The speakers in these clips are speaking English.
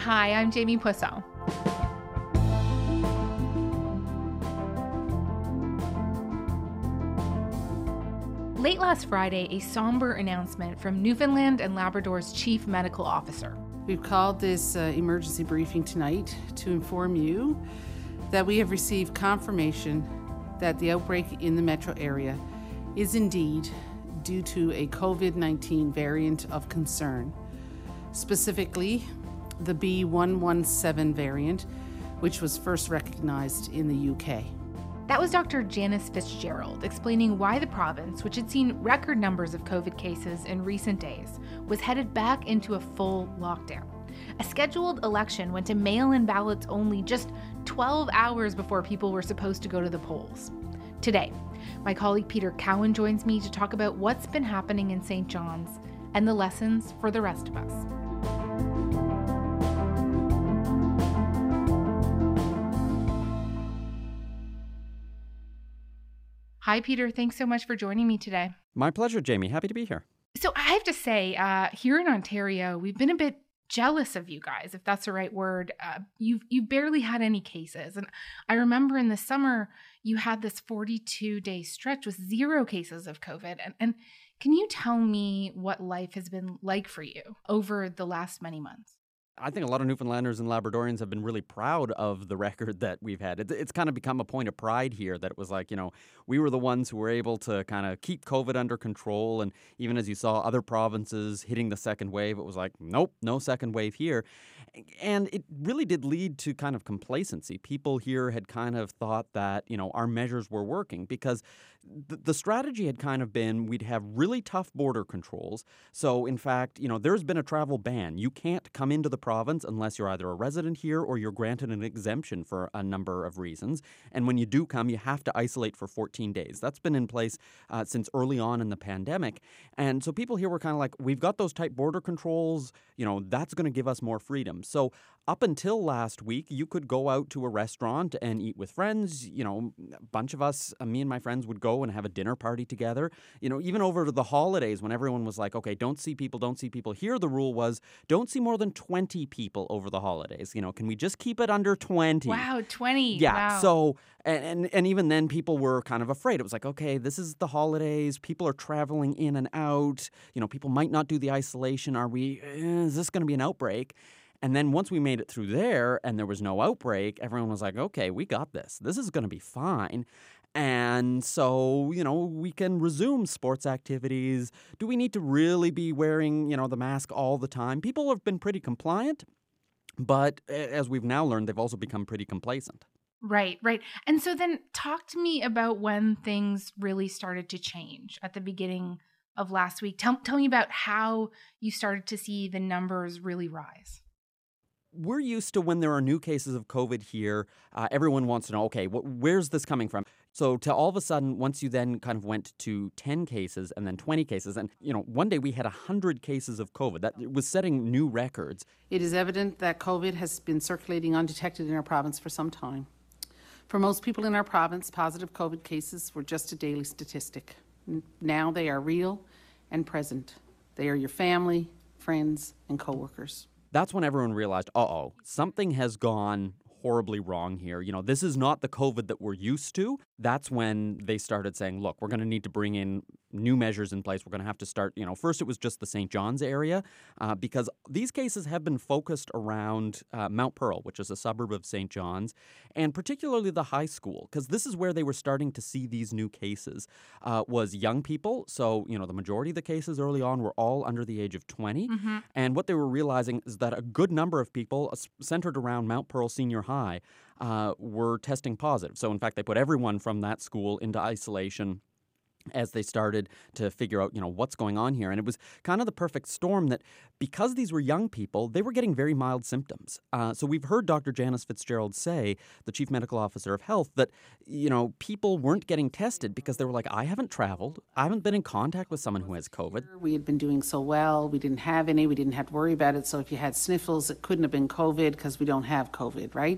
Hi, I'm Jamie Poisson. Late last Friday, a somber announcement from Newfoundland and Labrador's chief medical officer. We've called this emergency briefing tonight to inform you that we have received confirmation that the outbreak in the metro area is indeed due to a COVID-19 variant of concern, specifically the B117 variant, which was first recognized in the UK. That was Dr. Janice Fitzgerald explaining why the province, which had seen record numbers of COVID cases in recent days, was headed back into a full lockdown. A scheduled election went to mail-in ballots only just 12 hours before people were supposed to go to the polls. Today, my colleague Peter Cowan joins me to talk about what's been happening in St. John's and the lessons for the rest of us. Hi, Peter. Thanks so much for joining me today. My pleasure, Jamie. Happy to be here. So I have to say, here in Ontario, we've been a bit jealous of you guys, if that's the right word. You've barely had any cases. And I remember in the summer, you had this 42-day stretch with 0 cases of COVID. And can you tell me what life has been like for you over the last many months? I think a lot of Newfoundlanders and Labradorians have been really proud of the record that we've had. It's kind of become a point of pride here that it was like, we were the ones who were able to kind of keep COVID under control. And even as you saw other provinces hitting the second wave, it was like, nope, no second wave here. And it really did lead to kind of complacency. People here had kind of thought that, our measures were working because the strategy had kind of been we'd have really tough border controls. So, in fact, there's been a travel ban. You can't come into the province unless you're either a resident here or you're granted an exemption for a number of reasons. And when you do come, you have to isolate for 14 days. That's been in place since early on in the pandemic. And so people here were kind of like, we've got those tight border controls, that's going to give us more freedom. So up until last week, you could go out to a restaurant and eat with friends. A bunch of us, me and my friends, would go and have a dinner party together. Even over the holidays when everyone was like, okay, don't see people. Here the rule was don't see more than 20 people over the holidays. Can we just keep it under 20? Wow, 20. Yeah. Wow. So, and even then people were kind of afraid. It was like, okay, this is the holidays. People are traveling in and out. People might not do the isolation. Is this going to be an outbreak? And then once we made it through there and there was no outbreak, everyone was like, okay, we got this. This is going to be fine. And so, we can resume sports activities. Do we need to really be wearing, the mask all the time? People have been pretty compliant, but as we've now learned, they've also become pretty complacent. Right. And so then talk to me about when things really started to change at the beginning of last week. Tell me about how you started to see the numbers really rise. We're used to when there are new cases of COVID here, everyone wants to know, okay, where's this coming from? So to all of a sudden, once you then kind of went to 10 cases and then 20 cases, and, one day we had 100 cases of COVID. That was setting new records. It is evident that COVID has been circulating undetected in our province for some time. For most people in our province, positive COVID cases were just a daily statistic. Now they are real and present. They are your family, friends, and coworkers. That's when everyone realized, something has gone horribly wrong here. This is not the COVID that we're used to. That's when they started saying, look, we're going to need to bring in new measures in place. We're going to have to start, first it was just the St. John's area because these cases have been focused around Mount Pearl, which is a suburb of St. John's, and particularly the high school, because this is where they were starting to see these new cases, was young people. So, the majority of the cases early on were all under the age of 20. Mm-hmm. And what they were realizing is that a good number of people centered around Mount Pearl Senior High were testing positive. So, in fact, they put everyone from that school into isolation as they started to figure out, what's going on here. And it was kind of the perfect storm that because these were young people, they were getting very mild symptoms. So we've heard Dr. Janice Fitzgerald say, the Chief Medical Officer of Health, that, people weren't getting tested because they were like, I haven't traveled. I haven't been in contact with someone who has COVID. We had been doing so well. We didn't have any. We didn't have to worry about it. So if you had sniffles, it couldn't have been COVID because we don't have COVID, right?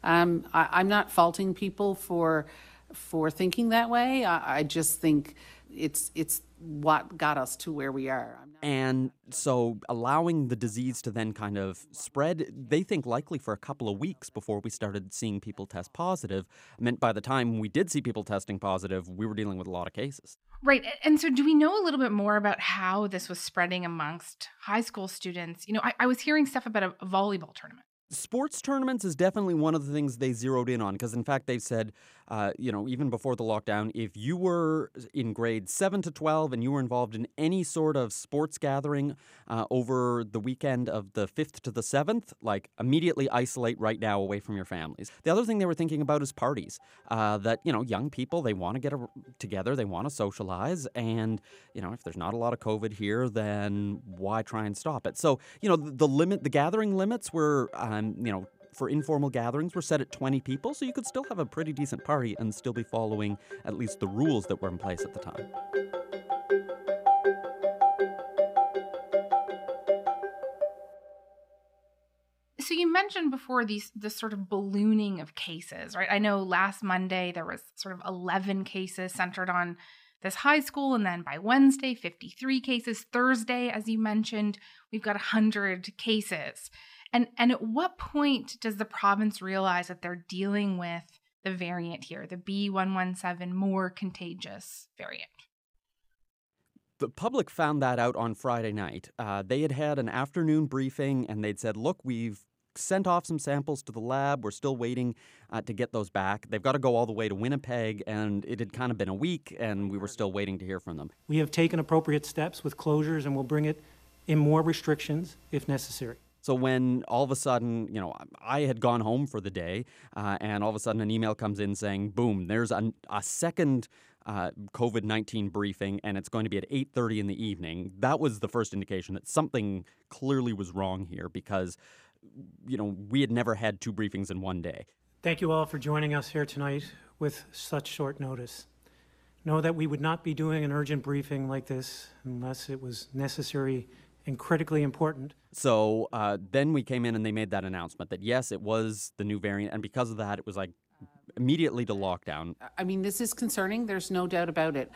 I'm not faulting people for thinking that way. I just think it's what got us to where we are. And so allowing the disease to then kind of spread, they think likely for a couple of weeks before we started seeing people test positive, meant by the time we did see people testing positive, we were dealing with a lot of cases. Right. And so do we know a little bit more about how this was spreading amongst high school students? I was hearing stuff about a volleyball tournament. Sports tournaments is definitely one of the things they zeroed in on because, in fact, they've said, even before the lockdown, if you were in grades 7 to 12 and you were involved in any sort of sports gathering over the weekend of the 5th to the 7th, immediately isolate right now away from your families. The other thing they were thinking about is parties. That young people, they want to get together, they want to socialize, and, if there's not a lot of COVID here, then why try and stop it? So, the gathering limits were... for informal gatherings, were set at 20 people, so you could still have a pretty decent party and still be following at least the rules that were in place at the time. So you mentioned before this sort of ballooning of cases, right? I know last Monday there was sort of 11 cases centered on this high school, and then by Wednesday, 53 cases. Thursday, as you mentioned, we've got 100 cases. And at what point does the province realize that they're dealing with the variant here, the B.1.1.7 more contagious variant? The public found that out on Friday night. They had an afternoon briefing, and they'd said, look, we've sent off some samples to the lab. We're still waiting to get those back. They've got to go all the way to Winnipeg, and it had kind of been a week, and we were still waiting to hear from them. We have taken appropriate steps with closures, and we'll bring it in more restrictions if necessary. So when all of a sudden, I had gone home for the day, and all of a sudden an email comes in saying, boom, there's a second COVID-19 briefing, and it's going to be at 8:30 in the evening. That was the first indication that something clearly was wrong here because, we had never had two briefings in one day. Thank you all for joining us here tonight with such short notice. Know that we would not be doing an urgent briefing like this unless it was necessary and critically important. So then we came in and they made that announcement that, yes, it was the new variant. And because of that, it was immediately to lockdown. I mean, this is concerning. There's no doubt about it.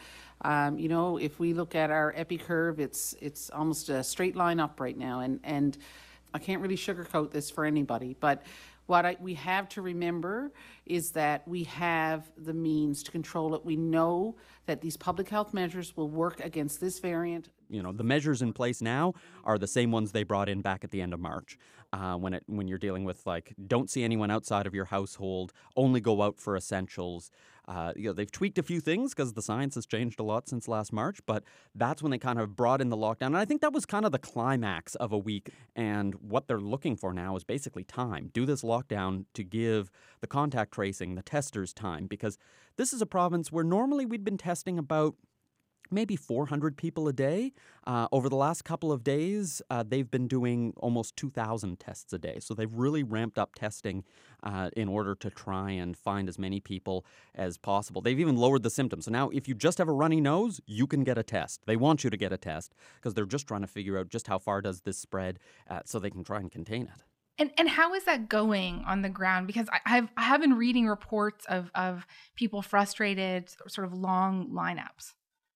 If we look at our epi curve, it's almost a straight line up right now. And I can't really sugarcoat this for anybody. But what we have to remember is that we have the means to control it. We know that these public health measures will work against this variant. The measures in place now are the same ones they brought in back at the end of March. When you're dealing with don't see anyone outside of your household, only go out for essentials. They've tweaked a few things because the science has changed a lot since last March, but that's when they kind of brought in the lockdown. And I think that was kind of the climax of a week. And what they're looking for now is basically time. Do this lockdown to give the contact tracing, the testers time, because this is a province where normally we'd been testing about maybe 400 people a day. Over the last couple of days, they've been doing almost 2,000 tests a day. So they've really ramped up testing in order to try and find as many people as possible. They've even lowered the symptoms. So now if you just have a runny nose, you can get a test. They want you to get a test because they're just trying to figure out just how far does this spread so they can try and contain it. And how is that going on the ground? Because I have been reading reports of people frustrated, sort of long lineups.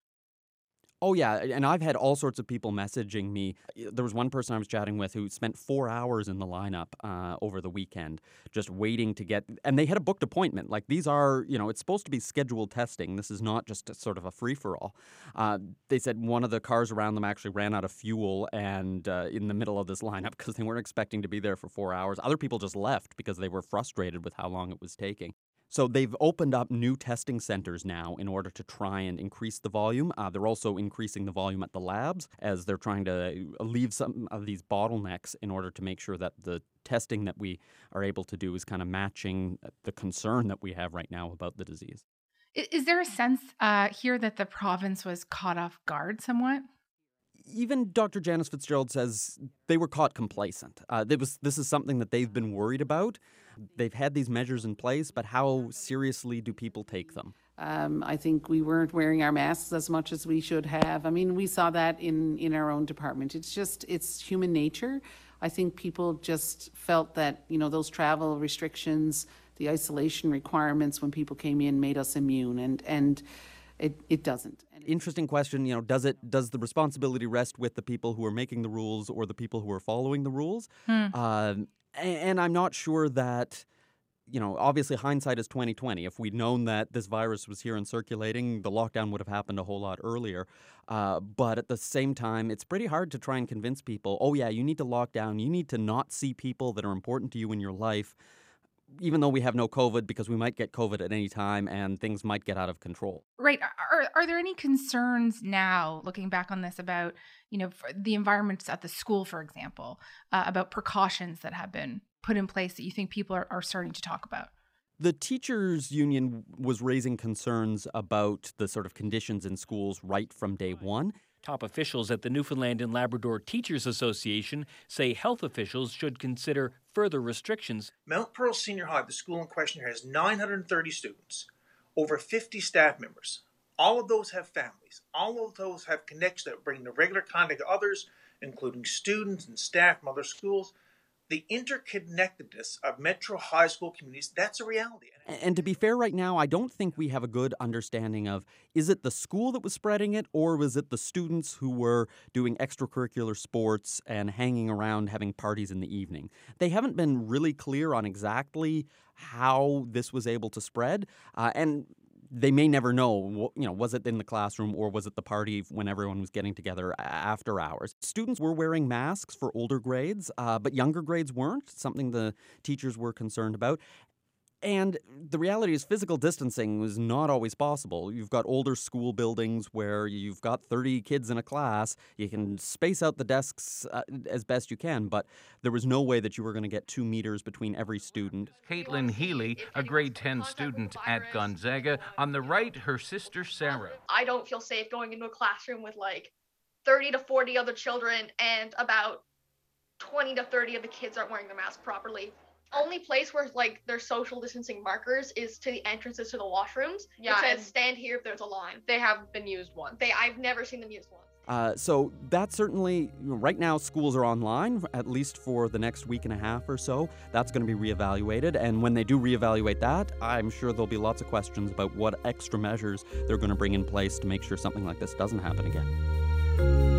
Oh, yeah, and I've had all sorts of people messaging me. There was one person I was chatting with who spent 4 hours in the lineup over the weekend just waiting to get, and they had a booked appointment. These are, it's supposed to be scheduled testing. This is not just sort of a free-for-all. They said one of the cars around them actually ran out of fuel and in the middle of this lineup because they weren't expecting to be there for 4 hours. Other people just left because they were frustrated with how long it was taking. So they've opened up new testing centers now in order to try and increase the volume. They're also increasing the volume at the labs as they're trying to alleviate some of these bottlenecks in order to make sure that the testing that we are able to do is kind of matching the concern that we have right now about the disease. Is there a sense here that the province was caught off guard somewhat? Even Dr. Janice Fitzgerald says they were caught complacent. This is something that they've been worried about. They've had these measures in place, but how seriously do people take them? I think we weren't wearing our masks as much as we should have. I mean, we saw that in our own department. It's human nature. I think people just felt that, those travel restrictions, the isolation requirements when people came in made us immune. And It doesn't. Interesting question. Does the responsibility rest with the people who are making the rules or the people who are following the rules? And I'm not sure that, obviously hindsight is 2020. If we'd known that this virus was here and circulating, the lockdown would have happened a whole lot earlier. But at the same time, it's pretty hard to try and convince people, oh yeah, you need to lock down. You need to not see people that are important to you in your life, even though we have no COVID, because we might get COVID at any time and things might get out of control. Right. Are there any concerns now, looking back on this, about, for the environments at the school, for example, about precautions that have been put in place that you think people are starting to talk about? The teachers union was raising concerns about the sort of conditions in schools right from day one. Top officials at the Newfoundland and Labrador Teachers Association say health officials should consider further restrictions. Mount Pearl Senior High, the school in question here, has 930 students, over 50 staff members. All of those have families. All of those have connections that bring the regular contact to others, including students and staff from other schools. The interconnectedness of Metro high school communities, that's a reality. And to be fair, right now, I don't think we have a good understanding of, is it the school that was spreading it, or was it the students who were doing extracurricular sports and hanging around having parties in the evening? They haven't been really clear on exactly how this was able to spread. And they may never know, was it in the classroom or was it the party when everyone was getting together after hours? Students were wearing masks for older grades, but younger grades weren't, something the teachers were concerned about. And the reality is physical distancing was not always possible. You've got older school buildings where you've got 30 kids in a class. You can space out the desks as best you can, but there was no way that you were going to get 2 meters between every student. Caitlin Healy, a grade 10 student at Gonzaga. On the right, her sister Sarah. I don't feel safe going into a classroom with like 30 to 40 other children and about 20 to 30 of the kids aren't wearing their mask properly. Only place where like there's social distancing markers is to the entrances to the washrooms. Yeah, it says stand here if there's a line. They have been used once. I've never seen them used once. So that's certainly, right now schools are online, at least for the next week and a half or so. That's going to be reevaluated. And when they do reevaluate that, I'm sure there'll be lots of questions about what extra measures they're going to bring in place to make sure something like this doesn't happen again.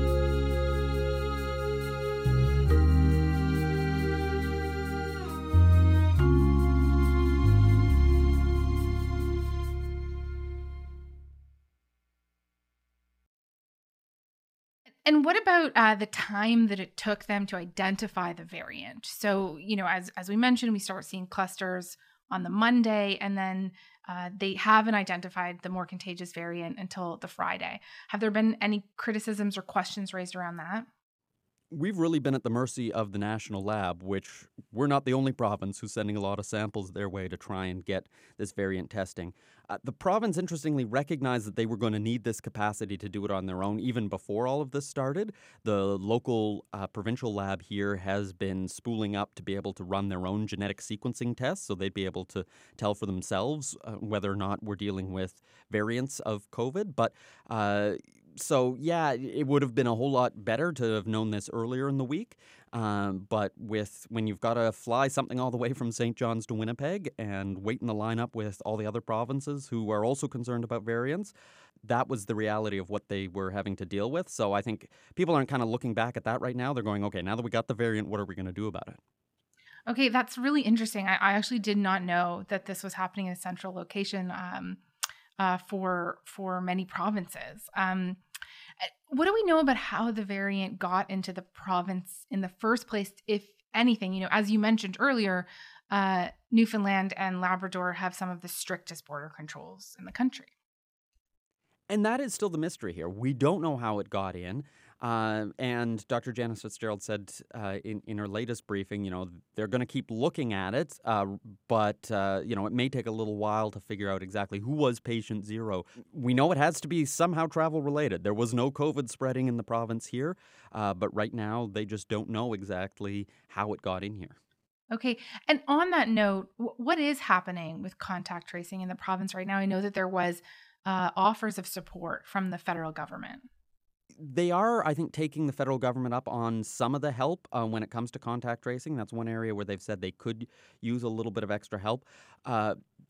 And what about the time that it took them to identify the variant? So, as we mentioned, we start seeing clusters on the Monday, and then they haven't identified the more contagious variant until the Friday. Have there been any criticisms or questions raised around that? We've really been at the mercy of the national lab, which we're not the only province who's sending a lot of samples their way to try and get this variant testing. The province, interestingly, recognized that they were going to need this capacity to do it on their own even before all of this started. The local provincial lab here has been spooling up to be able to run their own genetic sequencing tests, so they'd be able to tell for themselves whether or not we're dealing with variants of COVID. But so, yeah, it would have been a whole lot better to have known this earlier in the week. But when you've got to fly something all the way from St. John's to Winnipeg and wait in the lineup with all the other provinces who are also concerned about variants, that was the reality of what they were having to deal with. So I think people aren't kind of looking back at that right now. They're going, okay, now that we got the variant, what are we going to do about it? Okay, that's really interesting. I actually did not know that this was happening in a central location for many provinces. What do we know about how the variant got into the province in the first place, if anything? As you mentioned earlier, Newfoundland and Labrador have some of the strictest border controls in the country. And that is still the mystery here. We don't know how it got in. And Dr. Janice Fitzgerald said in her latest briefing, they're going to keep looking at it, but it may take a little while to figure out exactly who was patient zero. We know it has to be somehow travel related. There was no COVID spreading in the province here, but right now they just don't know exactly how it got in here. Okay. And on that note, what is happening with contact tracing in the province right now? I know that there was offers of support from the federal government. They are, I think, taking the federal government up on some of the help when it comes to contact tracing. That's one area where they've said they could use a little bit of extra help.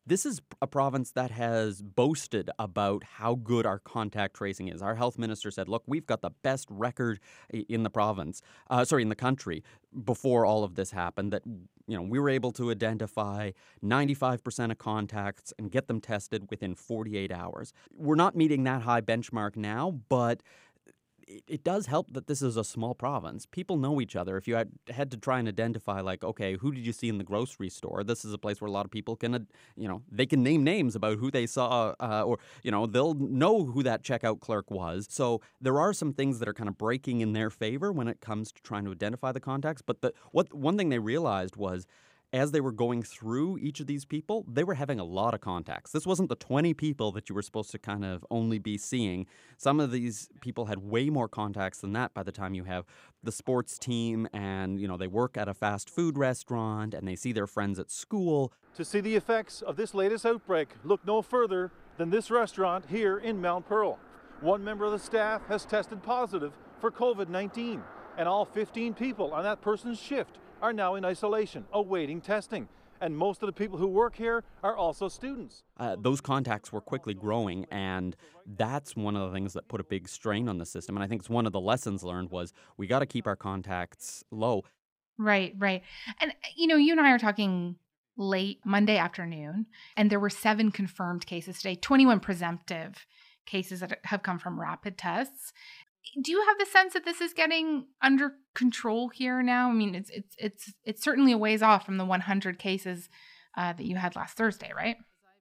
This is a province that has boasted about how good our contact tracing is. Our health minister said, look, we've got the best record in the province, in the country before all of this happened, that, we were able to identify 95% of contacts and get them tested within 48 hours. We're not meeting that high benchmark now, but it does help that this is a small province. People know each other. If you had to try and identify, like, okay, who did you see in the grocery store? This is a place where a lot of people can, they can name names about who they saw, or they'll know who that checkout clerk was. So there are some things that are kind of breaking in their favor when it comes to trying to identify the contacts. But one thing they realized was, as they were going through each of these people, they were having a lot of contacts. This wasn't the 20 people that you were supposed to kind of only be seeing. Some of these people had way more contacts than that by the time you have the sports team and, they work at a fast food restaurant and they see their friends at school. To see the effects of this latest outbreak, look no further than this restaurant here in Mount Pearl. One member of the staff has tested positive for COVID-19, and all 15 people on that person's shift are now in isolation, awaiting testing. And most of the people who work here are also students. Those contacts were quickly growing, and that's one of the things that put a big strain on the system. And I think it's one of the lessons learned was we got to keep our contacts low. Right. And, you and I are talking late Monday afternoon, and there were 7 confirmed cases today, 21 presumptive cases that have come from rapid tests. Do you have the sense that this is getting under control here now? I mean, it's certainly a ways off from the 100 cases that you had last Thursday, right?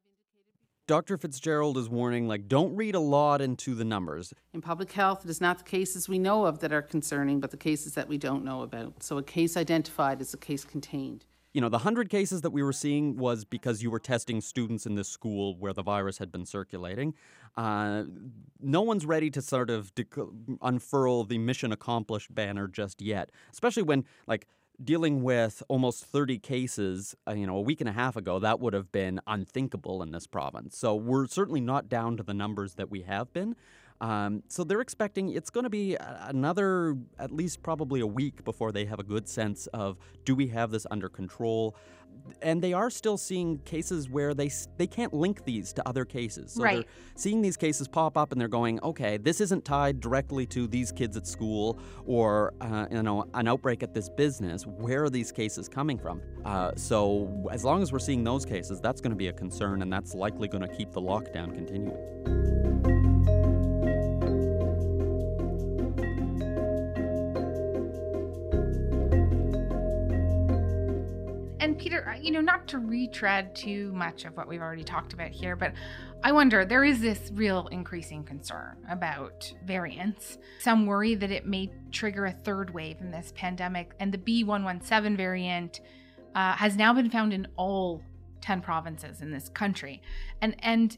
Dr. Fitzgerald is warning, don't read a lot into the numbers. In public health, it is not the cases we know of that are concerning, but the cases that we don't know about. So a case identified is a case contained. The 100 cases that we were seeing was because you were testing students in this school where the virus had been circulating. No one's ready to sort of unfurl the mission accomplished banner just yet, especially when, dealing with almost 30 cases, a week and a half ago, that would have been unthinkable in this province. So we're certainly not down to the numbers that we have been. So they're expecting it's going to be another, at least probably a week before they have a good sense of, do we have this under control? And they are still seeing cases where they can't link these to other cases. So right. They're seeing these cases pop up and they're going, okay, this isn't tied directly to these kids at school or, an outbreak at this business. Where are these cases coming from? So as long as we're seeing those cases, that's going to be a concern, and that's likely going to keep the lockdown continuing. And Peter, not to retread too much of what we've already talked about here, but I wonder, there is this real increasing concern about variants. Some worry that it may trigger a third wave in this pandemic, and the B117 variant has now been found in all 10 provinces in this country. And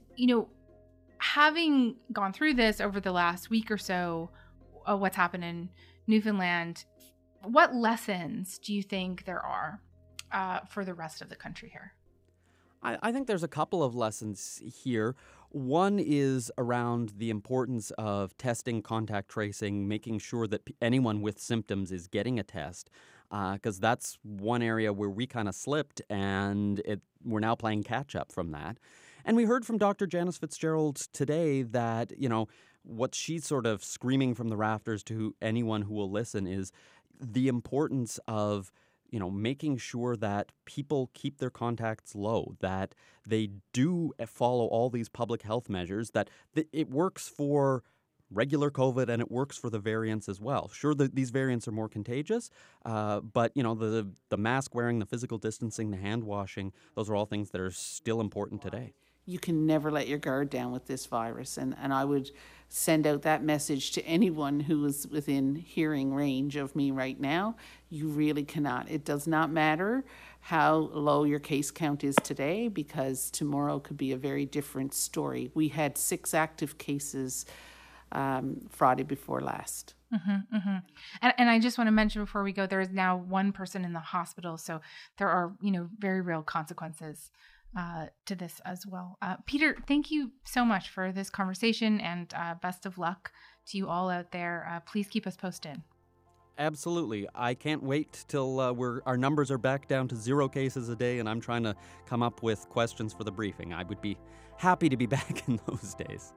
having gone through this over the last week or so, what's happened in Newfoundland, what lessons do you think there are for the rest of the country here? I think there's a couple of lessons here. One is around the importance of testing, contact tracing, making sure that anyone with symptoms is getting a test, because that's one area where we kind of slipped, and we're now playing catch up from that. And we heard from Dr. Janice Fitzgerald today that, what she's sort of screaming from the rafters to anyone who will listen is the importance of making sure that people keep their contacts low, that they do follow all these public health measures, that it works for regular COVID and it works for the variants as well. Sure, these variants are more contagious, but the mask wearing, the physical distancing, the hand washing, those are all things that are still important today. You can never let your guard down with this virus. And I would send out that message to anyone who is within hearing range of me right now. You really cannot. It does not matter how low your case count is today, because tomorrow could be a very different story. We had 6 active cases Friday before last. Mm-hmm, mm-hmm. And I just want to mention before we go, there is now 1 person in the hospital. So there are, very real consequences to this as well. Peter, thank you so much for this conversation, and best of luck to you all out there. Please keep us posted. Absolutely. I can't wait till our numbers are back down to 0 cases a day, and I'm trying to come up with questions for the briefing. I would be happy to be back in those days.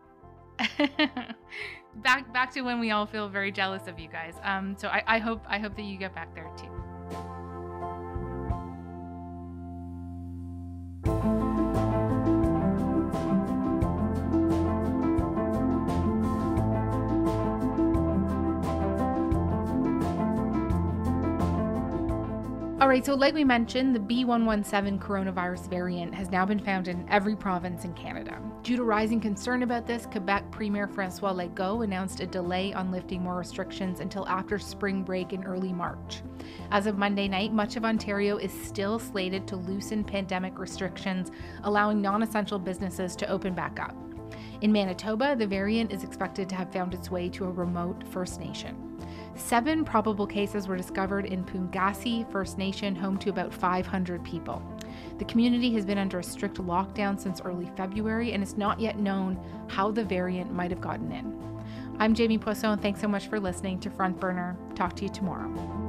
back to when we all feel very jealous of you guys. So I hope that you get back there too. All right, so like we mentioned, the B117 coronavirus variant has now been found in every province in Canada. Due to rising concern about this, Quebec Premier François Legault announced a delay on lifting more restrictions until after spring break in early March. As of Monday night, much of Ontario is still slated to loosen pandemic restrictions, allowing non-essential businesses to open back up. In Manitoba, the variant is expected to have found its way to a remote First Nation. 7 probable cases were discovered in Pungassi First Nation, home to about 500 people. The community has been under a strict lockdown since early February, and it's not yet known how the variant might have gotten in. I'm Jamie Poisson. Thanks so much for listening to Front Burner. Talk to you tomorrow.